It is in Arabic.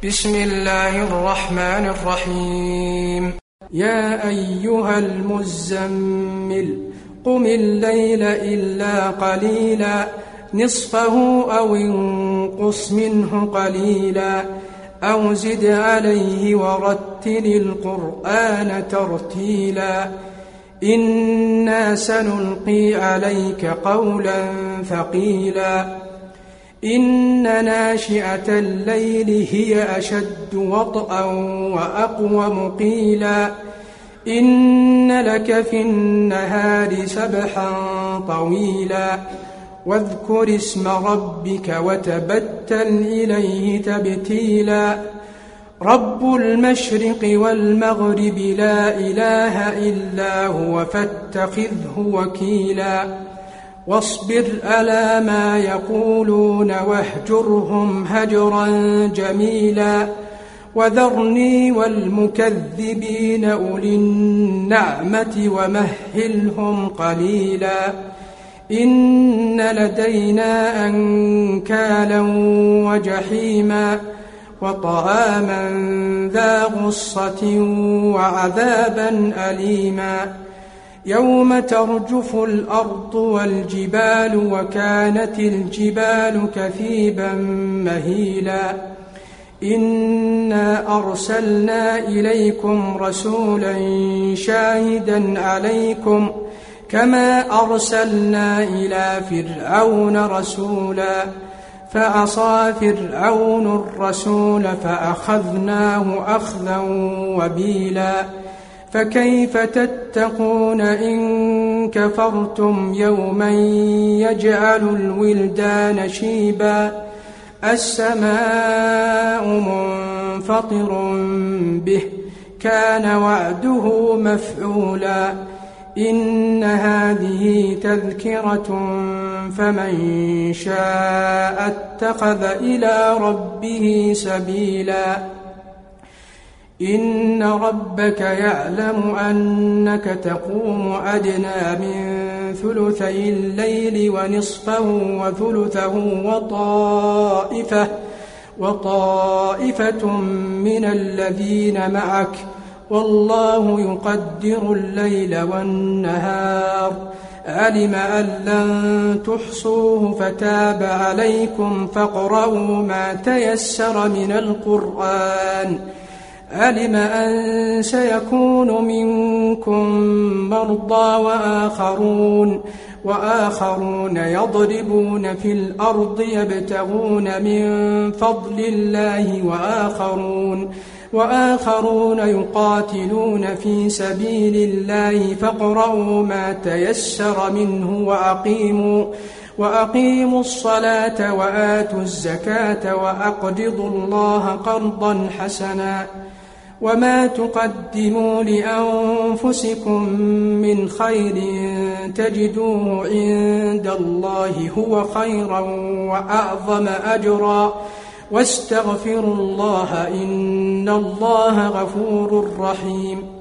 بسم الله الرحمن الرحيم. يا أيها المزمل قم الليل إلا قليلا نصفه أو انقص منه قليلا أو زد عليه ورتل القرآن ترتيلا إنا سنلقي عليك قولا ثقيلا إن ناشئة الليل هي أشد وطئا وأقوم قيلا إن لك في النهار سبحا طويلا واذكر اسم ربك وتبتل إليه تبتيلا رب المشرق والمغرب لا إله إلا هو فاتخذه وكيلا واصبر على ما يقولون واهجرهم هجرا جميلا وذرني والمكذبين أولي النعمة ومهلهم قليلا إن لدينا أنكالا وجحيما وطعاما ذا غصة وعذابا أليما يوم ترجف الأرض والجبال وكانت الجبال كثيبا مهيلا إنا أرسلنا إليكم رسولا شاهدا عليكم كما أرسلنا إلى فرعون رسولا فعصى فرعون الرسول فأخذناه أخذا وبيلا فكيف تتقون إن كفرتم يوما يجعل الولدان شيبا السماء منفطر به كان وعده مفعولا إن هذه تذكرة فمن شاء اتخذ إلى ربه سبيلا إن ربك يعلم أنك تقوم أدنى من ثلثي الليل ونصفه وثلثه وطائفة من الذين معك والله يقدر الليل والنهار علم أن لن تحصوه فتاب عليكم فاقرؤوا ما تيسر من القرآن علم أن سيكون منكم مرضى وآخرون يضربون في الأرض يبتغون من فضل الله وآخرون يقاتلون في سبيل الله فاقرؤوا ما تيسر منه وأقيموا الصلاة وآتوا الزكاة وأقرضوا الله قرضا حسنا وما تقدموا لأنفسكم من خير تجدوه عند الله هو خيرا وأعظم أجرا واستغفروا الله إن الله غفور رحيم